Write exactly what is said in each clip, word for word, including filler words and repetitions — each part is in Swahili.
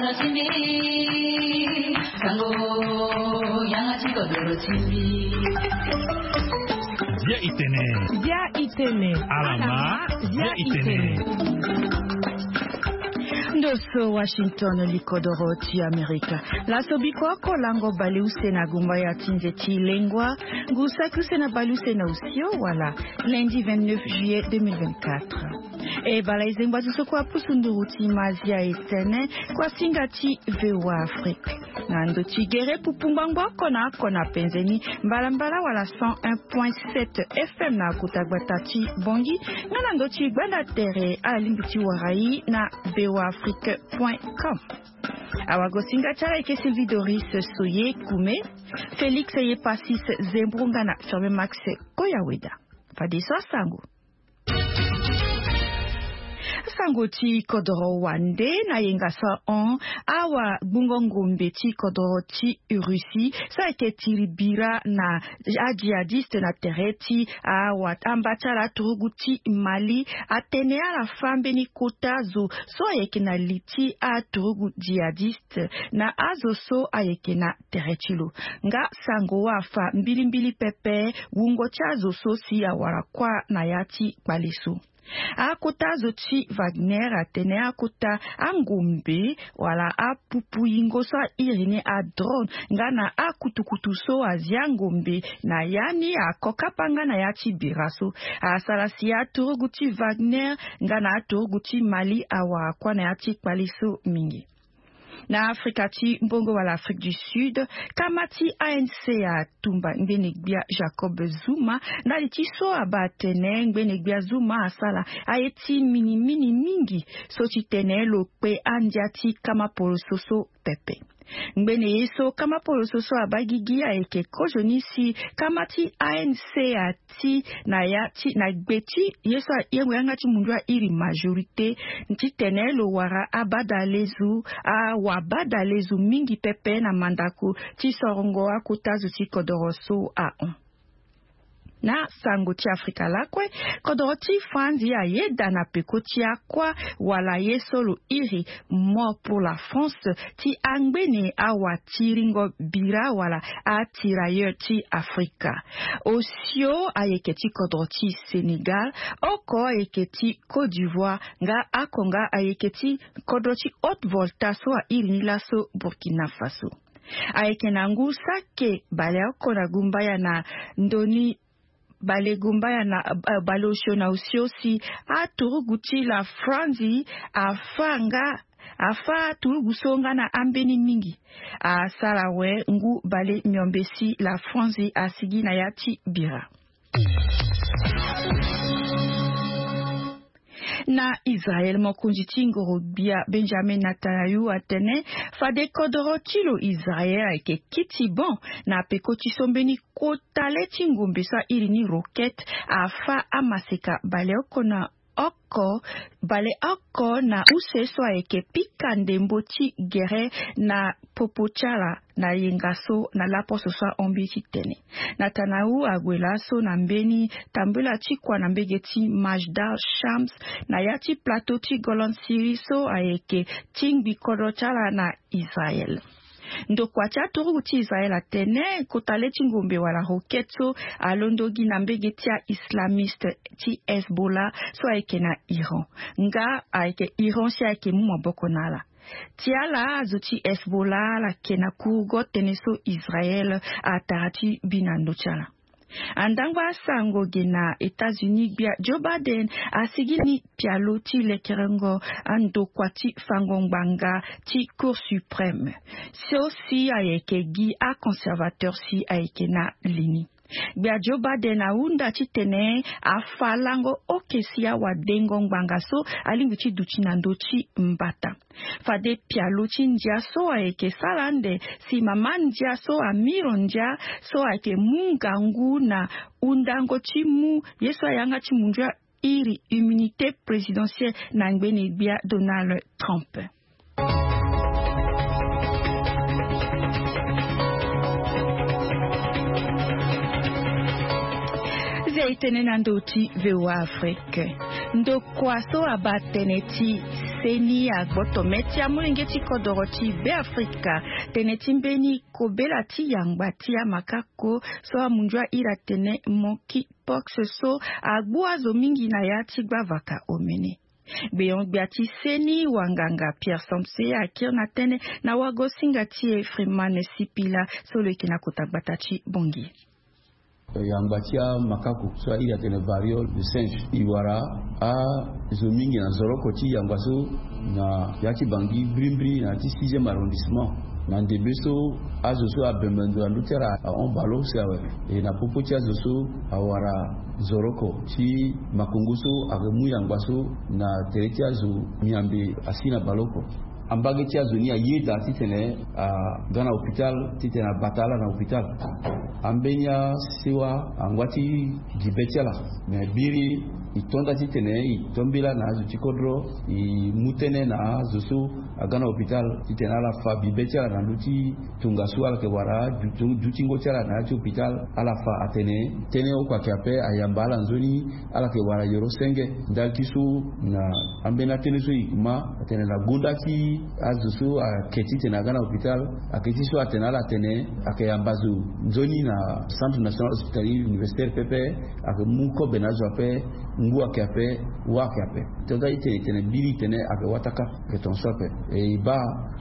양아치미 상고 양아치 거들어 침비 Dia itene. Dia itene. Alama. Dia itene. Ndoso Washington likodoro ti Amerika. La sobiko kolango bali usena gumba ya tinze ti lengwa. Gusa kusena bali usena usio wala. Lundi vingt-neuf juillet deux mille vingt-quatre. E bala izengwa tusoko apusunduru ti mazia etene kwa singa ti V O A Afrique. Nando ti gere pupumbangwa kona kona penzeni mbala mbala wala cent un point sept F M na kutagbata ti bongi. Nando ti gbanda tere a limbu ti warai na V O A Afrique point com. Awago singa chara eke Sylvie Doris Soye Kume, Félix Yepasis Zembrungana Chome Max Koyaweda. Fadiso sangu. Sango ti kodoro wande na yenga sa on awa bungongombe ti kodoro ti Russie sa eke tiribira na jihadiste na tereti awa ambacha la turugu ti Mali atene ala fambe ni kota zo so ayeke na liti a turugu jihadiste na azo so ayeke na teretilo nga sango wafa mbili mbili pepe wungo chazo so si awara kwa na yati balisu. Akota zoti Wagner atene akota angombe wala apupu ingo sa irine a drone ngana akutukutu so aziangombe na yani akokapanga na yati biraso asalasi aturuguti Wagner ngana aturuguti Mali awa kwa na yati kwaliso mingi. Na Afrika ti mbongo wala Afrique du Sud, kamati A N C a tumba ngbenegbia Jacob Zuma, na liti so abatene ngbenegbia Zuma asala ayeti mini mini mingi, so ti tene lo pe andiati kama polo soso pepe. Ngbene yeso kama polo soso abagigi a eke kojoni si kamati A N C a ti na ya ti na gbeti yeso yengo yanga ti mundwa iri majorite nti tene lo wara abadalezu a wabadalezu mingi pepe na mandako ti sorongo akutazu ti kodoroso a on. Na sango ti Afrika lakwe kodoro ti Franzi a yeda na peko ti akwa wala ye solo iri mort pour la France ti angbene awa tiringo bira wala a tirailleur ti Afrika. Osio ayeke ti kodoro ti Senegal, oko ayeke ti Côte d'Ivoire, nga akonga ayeke ti kodoro ti Haute-Volta so a iri ni laso Burkina Faso. Ayeke na ngu sake bale oko na gumbaya na ndoni bale gumbaya na uh, balosho na usiosi a turuguti la Franzi afanga afa turugusonga na ambeni mingi a salawe ngu bale myombesi la Franzi asigi na yati bira. Na Israel mokunji tingoro bia Benjamin Netanyahu atene fade kodoro tilo Israel ake kiti bon na peko tisombeni kotale tingombe sa irini roket afa amaseka bale okona oko bale oko na useso ake pikande mboti gere na popochala na yengaso na laposo sa ombiti tene. Netanyahu agwelaso na mbeni tambula chikwa na mbegeti Majdal Shams na yati plateau ti Golan Siriso ayeke tingbi kodochala na Israel. Ndokwa cha turugu ti Israel atene kotale tingombe wala roketo alondogi na mbegeti ya islamiste ti Hezbollah so ayeke na Iran. Nga ayeke Iran si ayeke mu maboko nala. Tiala azuti Hezbollah la kena kugo teneso Israel atarati binando chala. Andangwa sango gena États-Unis bia Joe Biden asigini pialo ti lekerengo ando kwati fangongbanga ti Cour suprême. So si ayeke gi a conservateur si ayeke na lini. Bia Joe Biden aunda ti tene a falango okesia wa dengo ngbanga so alingu ti duchi nando ti mbata. Fade pialo ti ndia so ayeke salande si mama ndia so amiro ndia so ayeke mungangu na undango ti mu yeso ayanga ti mundua iri immunité présidentielle na ngbene bia Donald Trump. itene nando ti vewa Afrique. Ndo kwaso abatene ti seni agboto meti amulenge ti kodoro ti be Afrika. Tene ti mbeni kobela ti yangba ti amakako so amunjwa ira tene monkey pox so agbu azo mingi na ya ti gbavaka omene. Beyon biati seni wanganga Pierre Somse akir na tene na wago singati e Freeman Sipila solo ikina kotagbatachi bongi. Yambatia makaku so ila tene variole de singe iwara a zomingi na zoroko ti yambaso na yati bangi brimbri na ti sixième arrondissement na ndebeso azoso abemendo andutera a on balo sawe e na popoti azoso awara zoroko ti makongoso agemu yambaso na tereti azo miambe asina baloko ambage ti azo ni ayeda ti tene a gana hôpital ti tene batala na hôpital ambenya siwa angwati gibetiala me biri itonda ti tene itombila na azo tikodro i mutene na azo so agana hôpital ti tene ala fa bibetiala na luti tunga suala ke wara dutingo tiala na ti hôpital ala fa atene tene o kwa kape ayambala nzoni ala ke wara yoro senge ndal tisu na ambena tene so ikuma tene la gunda ti azo so aketi tene agana hôpital aketi so atene ala tene akayambazo nzoni na Centre National Hospitalier Universitaire Pepe ake muko benazo ape ngu ake ape wa ake ape tonga ite itene biri tene ake wataka ke tonso ape e iba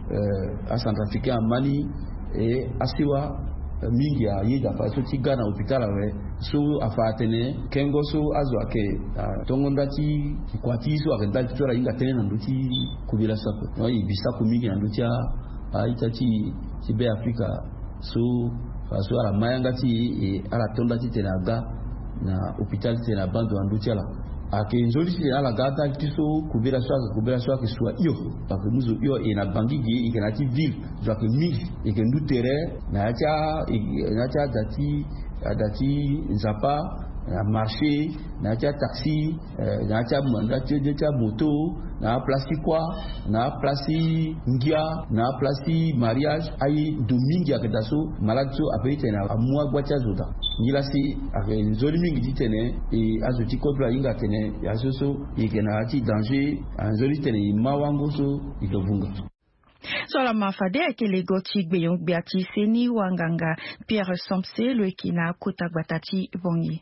a Centrafricain Mali e asiwa mingi ya yida fa so ti gana hôpital awe so afa tene kengo so azo ake tongonda ti kwati so ake ndati tora inga tene na nduti kubila sapo no ibisa ku mingi na nduti a ita ti ti be Afrika so faso ala mayanga ti e ala tonda ti tena ga na hôpital tena bando anduti ala ake nzoli ti ala gata ti so kubira so kubira so ke so iyo parce que muzo iyo e na bangigi e na ti ville zo ke mil e ke ndutere na cha na cha dati dati nzapa na marché na cha taxi na cha na cha moto na place quoi na place ngia na place mariage ai domingi akadaso malado apete na amua gwacha zoda ngila si ake nzoli mingi ditene e azuti kodra inga tene yasoso ikena ati danger anzoli tene mawango so ikavunga. Sola mafade ake lego ti gbeyon gbeati seni wanganga Pierre Somse lo ekina kota gbatati bongi.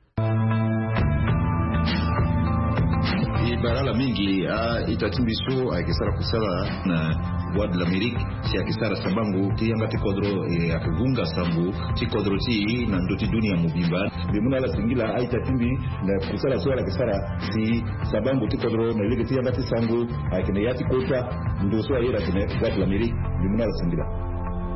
Barala mingi a itatimbiso akisara kusala na Voix de l'Amérique si akisara sabangu ti yanga ti kodro e akuvunga sambu ti kodro ti na ndoti dunia mubimba bimuna la singila a itatimbi na kusala so akisara si sabangu ti kodro na ile ti yanga ti sambu akine yati kota ndo so ayira tene Voix de l'Amérique bimuna la singila.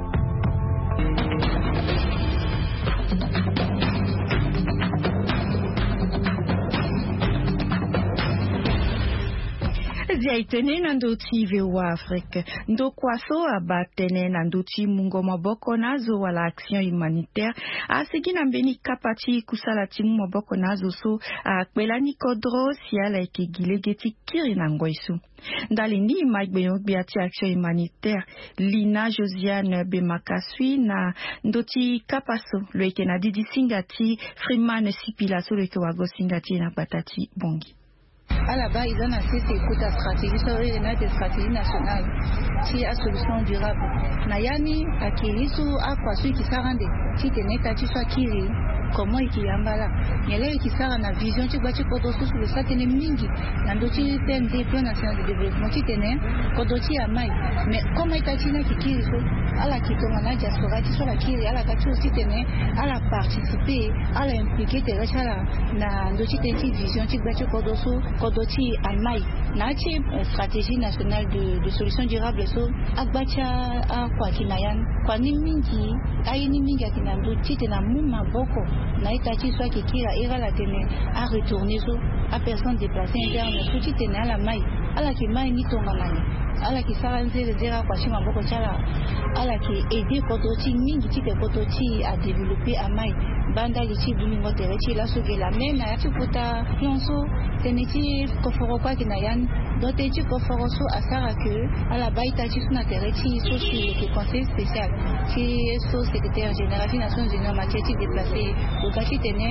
Dia itene na ndoti vewa Afrique. Ndo kwaso abatene na ndoti mungo maboko nazo wala action humanitaire. Asigi na mbeni kapati kusala timu maboko nazo so akwela ni kodro si ala eke gilegeti kiri na ngoisu. Ndali ni maigbeyon biati action humanitaire Lina Josiane Bemakasui na ndoti kapaso lo eke na didi singati Freeman Sipila so lo eke wago singati na batati bongi. À la base, ils ont assez d'écoute à stratégie, ça aurait une stratégie nationale qui a solution durable. Nayani, à Kirisu, à quoi ceux qui s'arrendent, qui tenaient à Tiswa Kiri, comment ils qui yambala. Mais là, qui s'arrendent à vision, tu vois, tu peux sur le satellite mingi, l'andoti P N D, Plan National de Développement, qui tenait, Kodoti à Maï. Mais comment ils t'attirent qui Kiri, à la qui tombe à diaspora, qui soit la Kiri, à la Kati aussi tenait, à la participer, à la impliquer, t'es là, na ndoti tenti vision, tu vois, tu peux Kodoti Almai, nachi stratégie nationale de, de solutions durables so agbacha a kwa kinayan kwa ni mingi ai ni mingi akinando tite na muma boko na itachi so kikira ira la tene a retourner so a personne déplacée interne so tite na la mai ala ki mai ni tonga mani ala ki sara nzele zera kwa shima boko chala ala ki aider Kodoti mingi tite Kodoti a développer a mai banda lichi bumingo terechi la soge la même na yati puta plonso teneti koforo kwa kinayan dote chi koforo so asara que à la baita chi na terechi so si le conseil spécial qui so secrétaire général des Nations Unies en matière de déplacés au kachi tene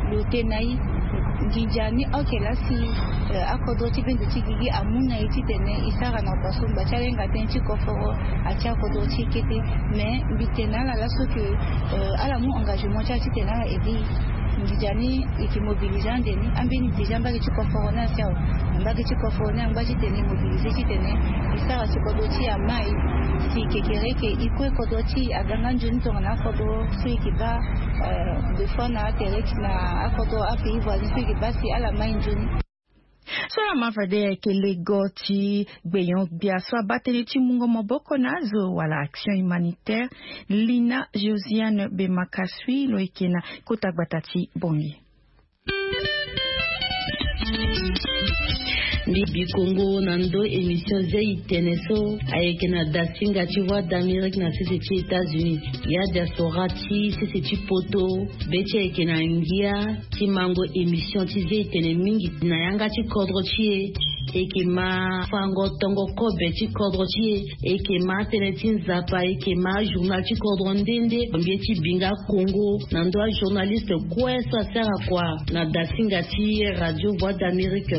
le tenai Gijani okela si akodo tipende chigigi amuna ititene isara na basumba chalenga tenchi koforo acha kodo chikete mais bitena la laso que ala mu engagement cha titena edi Gijani ikimobilisant deni ambeni déjà mbaki chikoforo na sao mbaki chikoforo na mbaki tene mobiliser titene isara chikodo chi amai si kekereke ikwe kodo chi aganga njuni tongana kodo si kiba de fois na terek na akodo api voisin si kiba si ala mainjuni so la mafade ke legoti gbeyon bia so batene ti mungo moboko nazo wala action humanitaire Lina Josiane Bemakasui lo ikena kota batati bongi Libi Congo nando émission zai teneso ayekena dasinga ti voix d'Amérique na sisi ti États-Unis ya diaspora ti sisi ti poto beti ayekena ngia ti mango émission ti zai tene mingi na yanga ti kodro ti eke ma fango tongo kobe ti kodro ti eke ma tene ti nzapa eke ma journal ti kodro ndende mbie ti binga Congo nando a journaliste kwe so asara kwa na dasinga ti radio voix d'Amérique.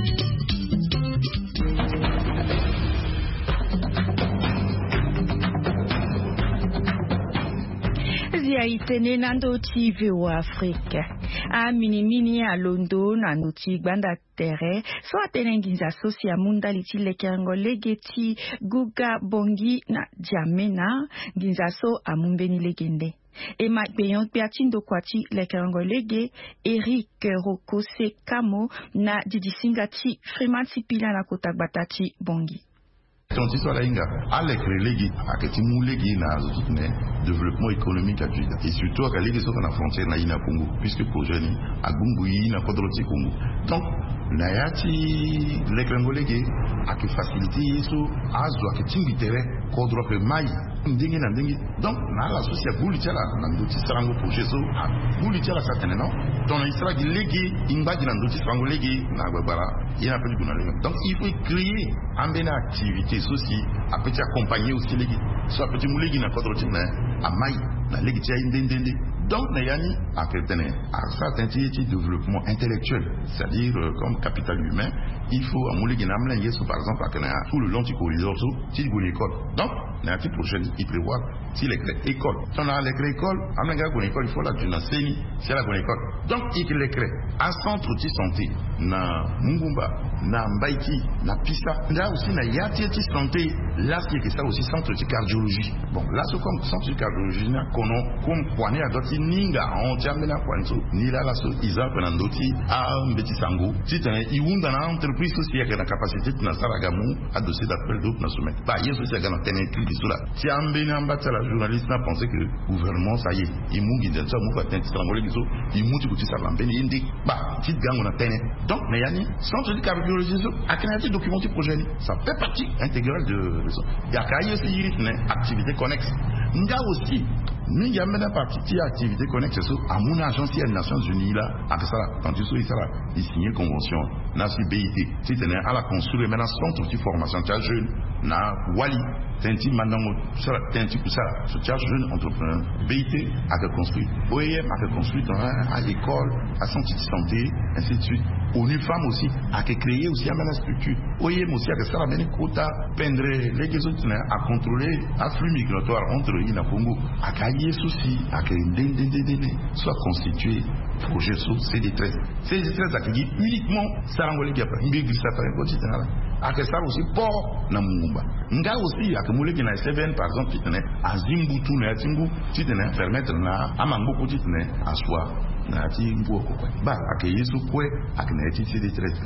Zia itene nando ti V O Afrique a mini mini a Londo nando ti gbanda tere so atene nginza sosia munda liti lekerango legeti guga bongi na jamena nginza so amumbeni legende e ma beyon piatindo kwati lekerango lege Eric Rokose Kamo na didisinga ti Fremansi pila na kota batati bongi tonti so la inga avec relegi akati mu legi na zutne développement économique à Juda et surtout à legi so na frontière na ina Congo puisque projet ni agungu ina kodroti Congo donc na yati lekrango legi ak faciliter so azo ak tingi tere kodro pe mai ndingi na ndingi donc na la société buli tala na ndoti strango projet so buli tala certaine non donc isra gi legi imbaji na ndoti strango legi na gbara ina pe kuna legi donc il faut créer ambena activité ceci a petit accompagner aussi les soit petit moulegi na kodro tina a mai na legi tia indendende donc na yani a ketene a certain type de développement intellectuel c'est-à-dire euh, comme capital humain il faut a moulegi na mlenge so par exemple a kana tout le long du corridor so ti go l'école donc na ti prochaine il prévoit si les école on a les école amanga go l'école il faut la duna seni c'est la go école donc il les crée un centre de santé na Mungumba na Mbaiki na Pisa là aussi na yati ti santé là c'est que ça aussi centre de cardiologie bon là c'est comme centre de cardiologie na kono comme poignée à doti ninga on tiambe na kwanso ni là là so isa pena ndoti a mbeti sango ti tane iwunda na entreprise aussi avec la capacité na saragamu à dossier d'appel d'offres na soumettre ba yeso ti ga na tene clip sur là tiambe na mbata la journaliste na pensé que gouvernement ça y est il mungi de ça mu ko tente strangolé giso il muti ko ti sa lambeni indi ba ti gango na tene donc na yani centre de cardiologie a créé documenté projet ça fait partie intégrale de ça il y a qu'à y aussi activité connexe il y a aussi il y a même partie activité connexe à mon agence des Nations Unies là avec ça quand tu sais ça il signe convention na C B I T tu tenais à la construire maintenant centre de formation de jeunes na Wali tenti maintenant ça tenti pour ça ce jeune entrepreneur B I T a construit O E M a construit à l'école à centre de santé ainsi de suite ONU Femmes aussi a créé aussi une structure O E M aussi a ça la quota pendre les autres à contrôler afflux migratoire entre l'I N A Congo a gagné souci a créé soit constitué projet sous C D treize C D treize a créé uniquement ça l'angolais qui a pas une big ça par un a que ça aussi port na Mungumba nga aussi a que moulé qui na seven par exemple qui tenait à Zimbutu na Timbu qui tenait permettre na amango ko qui tenait à soi na Timbu ko ba a que yesu kwe a que na C D treize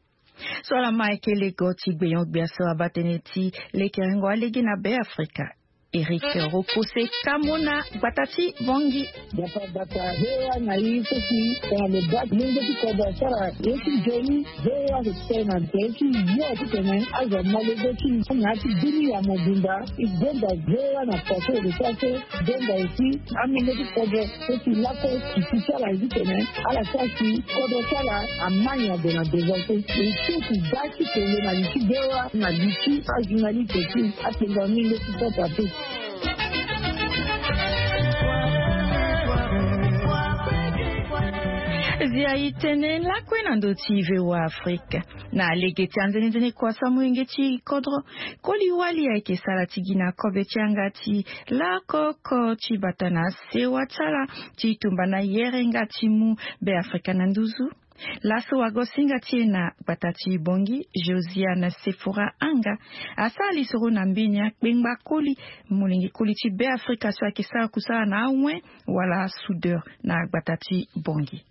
so la maike le goti beyon biaso abateneti le kerengo alege na be Afrika Eric Rokose Kamona Batati Bongi Bata bata hewa na hizo ki kwa lebat mungo ki kwa basara yeki jeni hewa histena yeki yote tena aza malego ki nyati dini ya mobimba igomba hewa na pato de sase gomba isi amingo ki kwa yeki lako kisala hizi tena ala sasi kwa sala amanya de na devote isi kibaki kwenye na liki hewa na liki ajinali keki atenga mingo ki kwa pato Ezia itene la kwena ndoti wa Afrika na legeti anzene zene kwa samu ingeti kodro koli wali ya ike salati gina kobe changati la koko chibatana sewa tala chitumbana yere ngati mu be Afrika nanduzu. Laso wagosinga tiena batati bongi Josiane Sephora anga asali soro na mbinya kbengba koli mulingi koli ti be Afrika so akisa kusala na umwe wala soudeur na batati bongi.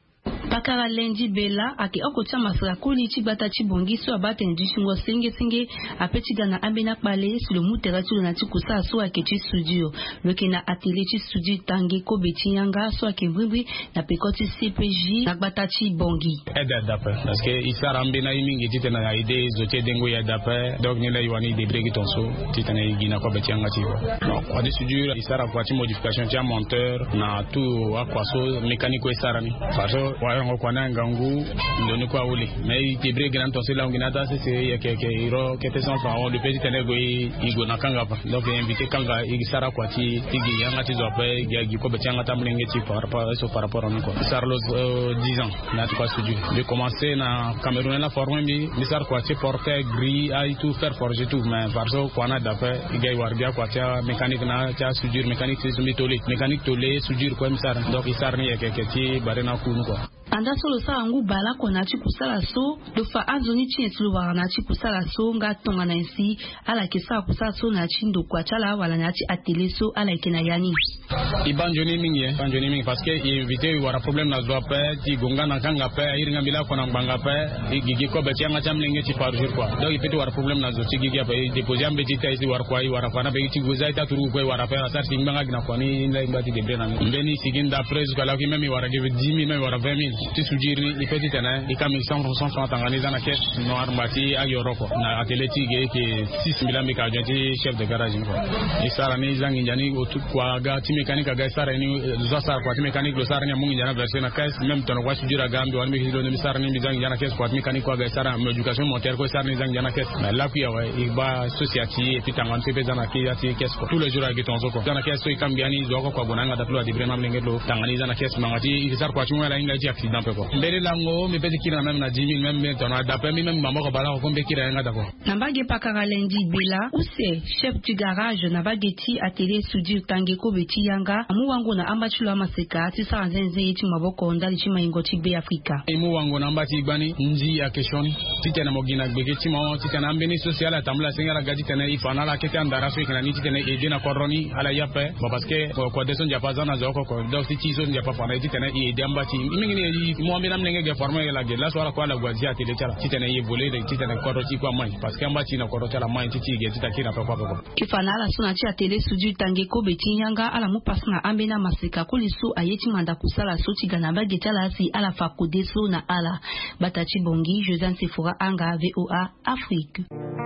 Pakara lendi bela ake okotia masaka koli ti batati bongi so abate ndishingo senge senge apeti gana ambena pale sur le mutera tu na ti kusa so ake ti studio lokena atelier ti studio tangi ko beti yanga so ake mbri na pekoti C P J na batati bongi eda dape parce que isara ambena imingi ti tena ide zoche dengo ya dape donc ni la yoni de bregi tonso ti tena igina ko beti yanga ti donc kwa di studio isara kwa ti modification ti monteur na tout akwaso mécanique isara ni parce wayo kwa nanga ngu ndoni kwa uli mais ti bregi nan tonso la ngina ta c'est ya ke ke iro ke te sans on le petit tena go igo na kanga pa donc invité kanga isara kwa ti igi yanga ti zope ya gi ko beti yanga ta mlenge ti par rapport so par rapport à quoi sarlo dix ans na quoi studio de commencer na Cameroun la forme bi bisar quoi ti porter gris ai tout faire forger tout mais parce que quoi na d'après igay wardia quoi ti mécanique na ti studio mécanique c'est mitolé mécanique tolé studio quoi misar donc isar ni ke ke ti barena kunu quoi anda solo sa ngu bala ko na ti kusala so do fa azoni ti etlu wa na ti kusala so nga tonga na nsi ala ke sa kusala so na ti ndo kwa chala wala na ti atelier so ala ke na yani ibanjoni mingi banjoni mingi parce que invité wara problème na zo pa ti gonga na kanga pa iringa bila ko na banga pa igigi ko be ti anga cham lenge ti par jour quoi donc ipeti wara problème na zo ti gigi pa déposer am be ti taisi war kwa i wara kana be ti goza ita turu ko wara pa sa ti mbanga gina kwa ni nda ngati de brena mbeni siginda presse kala ki même wara give dix mille même wara vingt mille ti sujiri ipeti tena ikami cent pour cent tanganiza na caisse noir mati a yoroko na atelier ge ke six mille mi ka jonti chef de garage quoi et ça ni zangi njani otu kwa ga ti mécanique ga sara ni zo sara kwa ti mécanique lo sara ni mungi njana verser na caisse même tono kwa sujira gambi wani mi lo ni sara ni mi zangi njana caisse kwa mécanique kwa ga sara me éducation moteur ko sara ni zangi njana caisse mais là puis ouais il ba société et puis tangan te pesa na ki ya ti caisse tous les jours avec ton zoko na caisse so ikambiani zo ko kwa bonanga da plo di vraiment mlenge lo tanganiza na caisse mangati il sara kwa ti ngala inga ti accident pe ko mbele lango mi peti kina même na dix mille même mais tono da pe mi même mamo ko bala ko mbe kira nga dako nambage pakara lendi bela use chef du garage na bageti atelier studio tangi ko beti yanga amu wangu na ambachula maseka ti sa nzenze ti maboko ndali ti maingo ti be Afrika emu wangu na ambati igbani nji ya keshoni ti tena mogina gbege ti mo ti tena ambeni social atamla sengala gadi tena ifana la kete andara so ikana ni ti tena ede na koroni ala yape ba parce que ko deson japa zana zoko ko donc ti ti so japa fana ti tena ede ambati mingi ni mo ambena mlenge ge former la ge la so ala ko ala gwazi atelier chala ti tena ye volé de ti tena koro ti kwa mai parce que ambati na koro chala mai ti ti ge ti takina pa pa pa ifana la so na ti atelier studio tangi ko beti yanga ala mu pasna ambena maseka kuliso ayeti manda kusala so ti gana ba getala si ala fa kodeso na ala batati bongi Josiane Sephora anga V O A Afrique.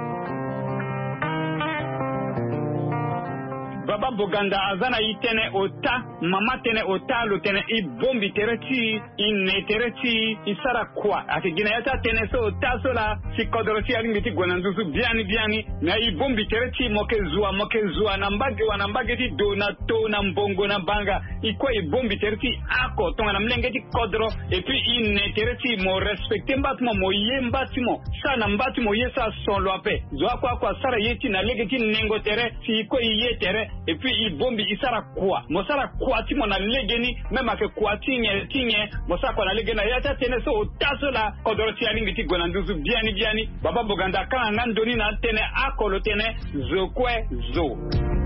Baba Boganda azana itene ota mama tene ota lo tene i bombi tereti in tereti isara kwa akigina yata tene so ota so la si kodorosi ali ngiti gwanandusu biani biani na i bombi tereti moke zua moke zua na mbage wana mbage ti do na to na mbongo na banga ikwa i bombi tereti ako tonga na mlenge ti kodro et puis in tereti mo respecte mbatimo mo ye mbatimo sa na mbatimo ye sa son lo ape zwa kwa kwa sara yeti na lege ti nengo tere si ikwa i ye tere et puis il bombi isara kwa mosara kwa ti mona legeni même ake kwa tinye tinye mosara kwa na legena yata tene so taso la kodoroti ali ngiti gonanduzu biani biani Baba Boganda kana ngandoni na tene akolo tene zokwe zo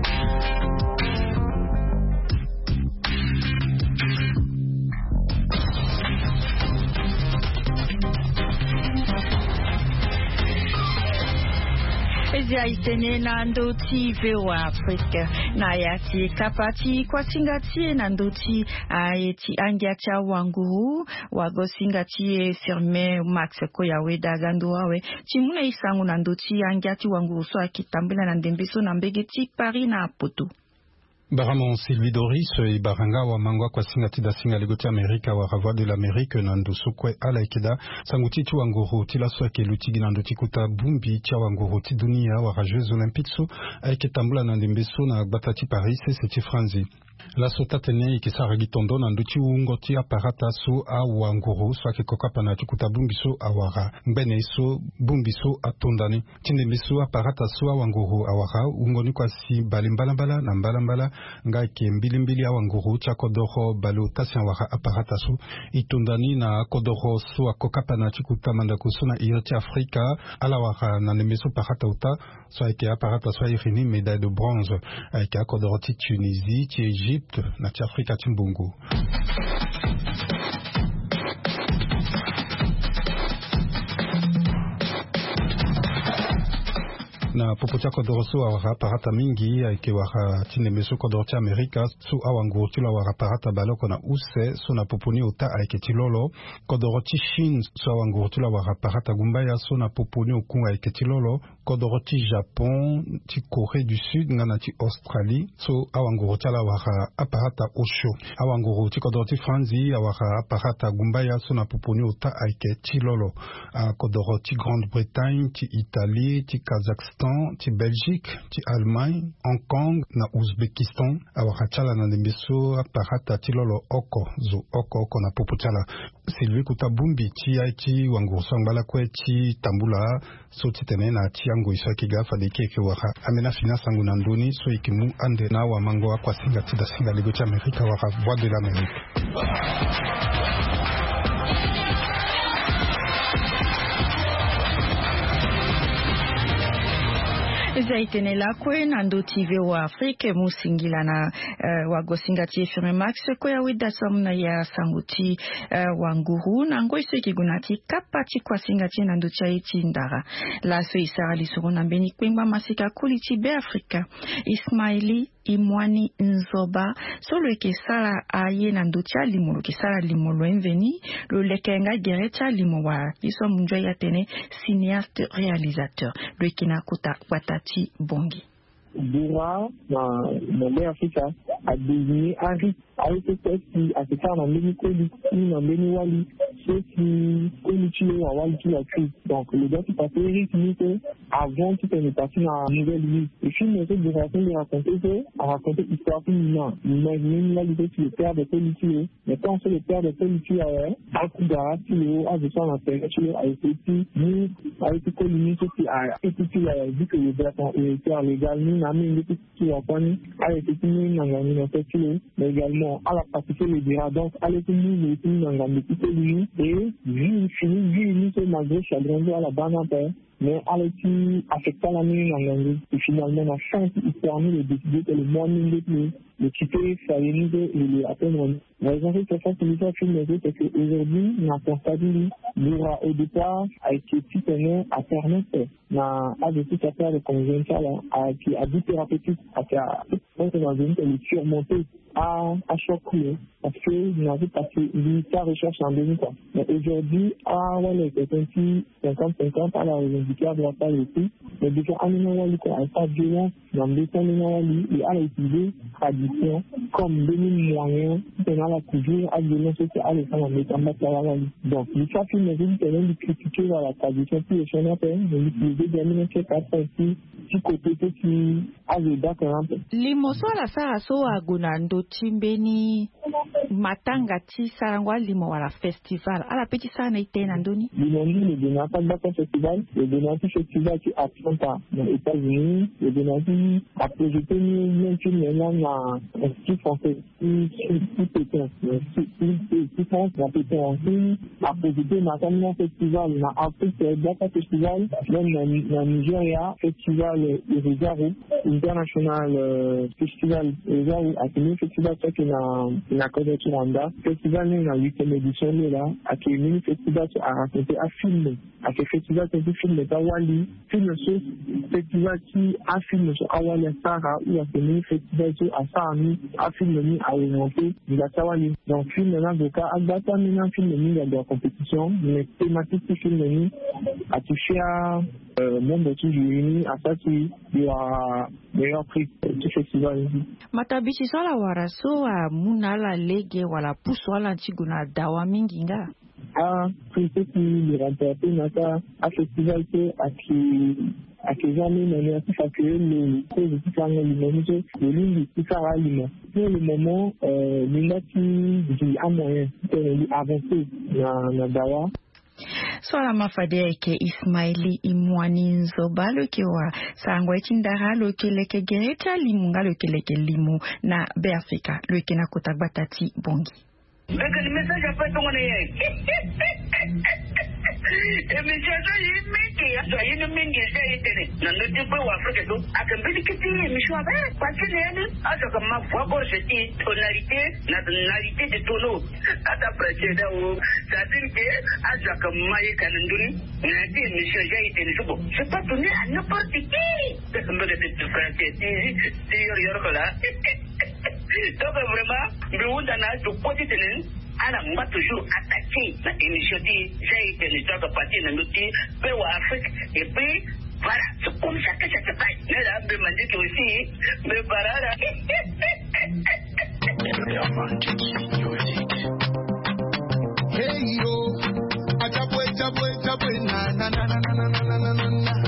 Ezia itene na ndoti V O A Afrika na yati kapati kwa singati na ndoti ayeti angiacha wangu wago singati firme Max ko yawe dagando wawe chimuna isangu na ndoti angiati wangu so akitambula na ndembeso na mbegeti Paris na Poto Baramon Sylvie Doris et Baranga wa mangwa kwa singati da singa legoti Amerika wa ravoi de l'Amérique nando sokwe ala ikeda sanguti tu wangoro tila swake lutigi nando tikuta bumbi tia wangoro ti dunia wa Jeux Olympiques so aiketambula na ndembeso na batati Paris c'est Franzi La sota tene ikisara gitondo na nduchi ungoti aparata su awa nguru swake kokapa na chikuta bumbiso awara mbene iso bumbiso atondani chinde miso aparata su awa nguru awara ungoni kwa si balimbalambala na mbalambala nga ke mbili mbili awa nguru chako doho balu tasi awara aparata su itondani na kodoho su akokapa na chikuta mandakusu na ioti Afrika ala wara na nemiso parata uta swake aparata su irini médaille de bronze ake akodoho ti Tunisie ti Égypte na ti Afrika ti Mbungu. Na popotia kodoro su awara parata mingi aike wara tine meso kodoro ti Amerika su awangu tilo awara parata baloko na use su na poponi uta aike tilolo kodoro ti Chine su awangu tilo awara parata gumbaya su na poponi ukunga aike tilolo kodoro ti Japon ti Corée du Sud ngana ti Australie su awangu tilo awara aparata osho awangu ti kodoro ti Franzi awara aparata gumbaya su na poponi uta aike tilolo kodoro ti Grande-Bretagne ti Italie ti Kazakhstan ti Belgique, ti Allemagne, Hong Kong, na Uzbekistan, awakachala na nembeso aparata ti lolo oko, zo oko oko na popochala. Sylvie Kuta Bumbi ti aiti wangurso angbala kwe ti tambula so ti tene na ti ango isa kiga fadeke ke waka amena finance ango na ndoni so ikimu ande na wa mango akwa singa ti da singa lego ti Amerika waka voix de l'Amérique. Zaitene lakwe na ndo T V wa Afrique musingila na uh, wagosinga ti F M Max ko ya wida samna ya sanguti uh, wanguru na ngoiso ikigunati kapa ti kwa singa ti na ndo ti ti ndara la so isara lisuru na mbeni kwengba masika kuli ti be Afrika Ismaili Imwani Nzoba solo ke sala aye na ndo ti limolo ke sala limolo enveni lo lekenga gerecha limo wa iso munjwa ya tene cinéaste réalisateur le kina kuta watati bongi Dura na mambo ya Afrika a désigné Henri a été qui a été en mbeni koli na mbeni wali ceux qui connaissent wa wali qui la crise donc le gars qui passait Eric Nito avant tout est parti dans la nouvelle vie et film était de façon de raconter que à raconter l'histoire féminine imagine là l'idée que le père de Pellicule mais quand c'est le père de Pellicule a Kugara qui a besoin de la période a été dit a été colonisé qui a été dit que le drapeau était légalement na mingi qui a connu a été mis dans la minorité mais également à la partie le dira donc à l'été nous nous dans la petite ligne et vu fini vu nous c'est malgré chagrin à la banane mais à l'été affectant la mine en anglais et finalement la chance qui permet de décider que le morning de plus le typé féminisé et le atteindre la raison de cette façon film c'est que aujourd'hui n'a constaté Dura au départ a été typé à permettre na a de tout à faire de conjoncture à qui a dit thérapeutique à faire donc dans une telle surmontée à à chaque coup parce que nous avons passé sa recherche en deux quoi mais aujourd'hui à ouais les petits cinquante cinquante à la revendiquer à droite et tout mais déjà à nous wali quoi à pas violence dans les temps nous wali et à utiliser tradition comme demi moyen dans la culture à violence c'est à l'état en mettant la wali donc le cas film nous dit de critiquer la tradition puis les chaînes de l'utiliser des mille neuf cent quatre-vingt-six qui côté qui a le d'accord limoso la sara so agunando timbeni matanga ti sarangwa limo wala festival ala petit sana itena ndoni limondi le donata baka festival le donati festival qui Atlanta aux États-Unis le donati a projeté une film là na qui français qui qui pétain qui qui France la pétain en film a projeté matanga festival na Afrique baka festival même na Nigeria festival Irizarou international festival Irizarou a tenu festival qui na na Côte Rwanda festival na huitième édition là a tenu festival a raconté a film a fait festival qui film de Wali film sur festival qui a film sur Awali Sara ou a tenu festival sur Asami a film ni a orienté de la Wali donc film là de cas a data maintenant film ni de la compétition mais thématique du film ni a touché à monde de tout jury à ça qui a meilleur prix du festival matabishi sala waraso a munala lege wala puso wala nchiguna dawa mingi nga a plutôt qui remporté notre festival à qui à qui jamais mené tout ça que le tout ça le monde le ligne tout ça là pour le moment euh l'ingati du à moyen de avancer na na dawa. Swala mafade ke Ismaili Imwani Nzoba loke wa sangwe chindara loke leke gereta limunga loke leke limu na Beafrika loke na kotakbatati bongi. Beka ni message apa tu ngone ye. E message yi mingi ya so yi mingi je itene. Na ndoti kwa Afrika tu akambili kiti mishwa ba kwa kile yani acha kama kwa jeti tonalité na tonalité de tono. Ata pracheda o sadin ke acha kama yi kanunduni na ti mishwa je itene subo. C'est pas donné à n'importe qui. C'est comme de te français ti ti yor yor kola. Donc vraiment, nous avons tout côté de nous, on va toujours attaquer la initiative, j'ai été le temps de partir dans notre pays Afrique et puis voilà, c'est comme ça que ça se passe. Mais là, je me dis aussi, mais voilà là. Hey yo, atabwe tabwe tabwe na na na na na na na na na.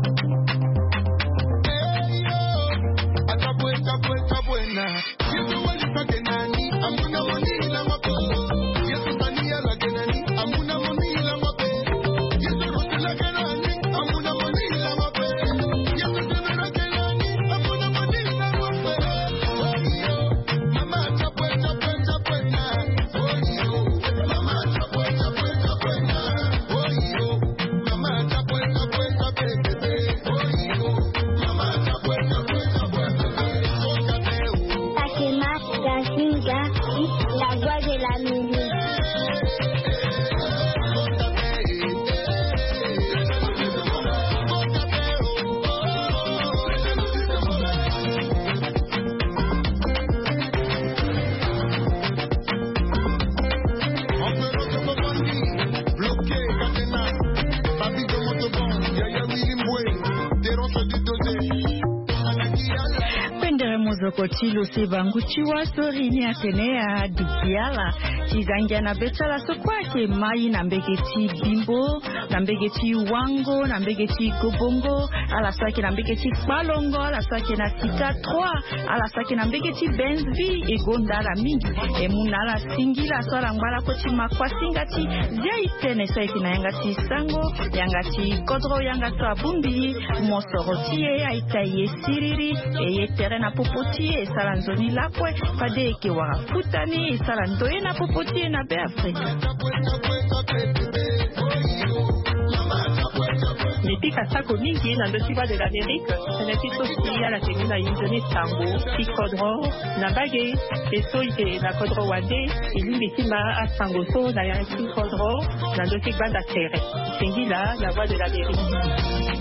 Hey yo, atabwe tabwe tabwe na. Kotilo sebangu chiwa sori ni atenea dukiala chizangia na betala sokwake mai na mbegeti bimbo na mbegeti wango na mbegeti gobongo ala swake na mbegeti balongo ala swake na sika trois ala swake na mbegeti benzvi egonda la mingi emunala singila swala ngala kochima kwa singati zia itene swake na yangati sango yangati kodro yangati abumbi mosoroti ya itaye siriri eye terena popoti e salanzoni lakwe fade ke wara futani e salandoye na popoti na Beafrika. Nipika sako mingi na ndotiwa de l'Amérique, senepito si ala teguna yinjone tango, si kodro, na bage, eso ite na kodro wade, ili mitima a sango so na yansi kodro, na ndotik banda tere. Singila, la voix de l'Amérique.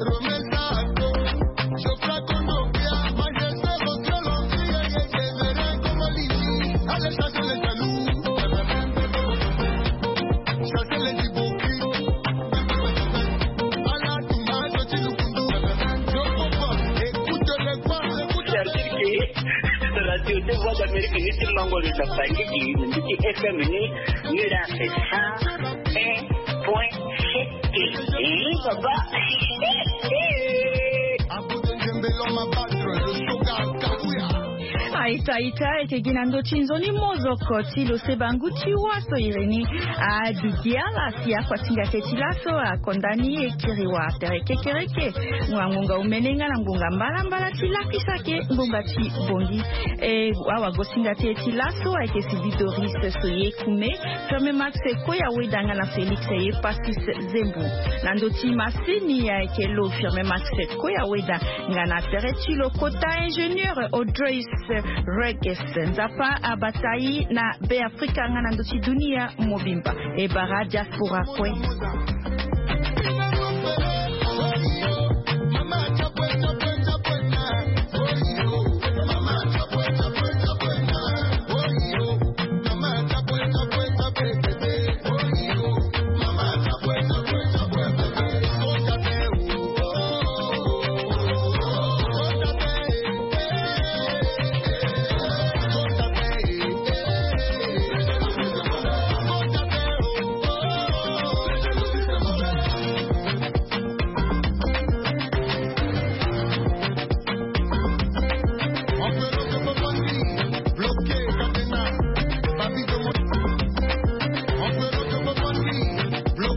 de voix d'Amérique ni ti mango de la famille qui qui F M ni ni la c'est ça un point sept et baba Aita ita eke ginando chinzoni mozoko tilo sebangu chiwaso ireni a dugiala siya kwa tinga ketilaso a kondani e kiriwa tereke kereke ngunga umenenga na ngunga mbala mbala tilaki sake ngunga chi bongi e wawa gosinga te tilaso a eke sividoris soye kume ferme maxe koya wedanga na Felix ye pastis zembu nando ti masini ya eke lo ferme maxe koya weda ngana teretilo kota ingénieur Audrey Regis nzapa abatai na Beafrika ngana ndochi dunia mobimba e bara diaspora kwe.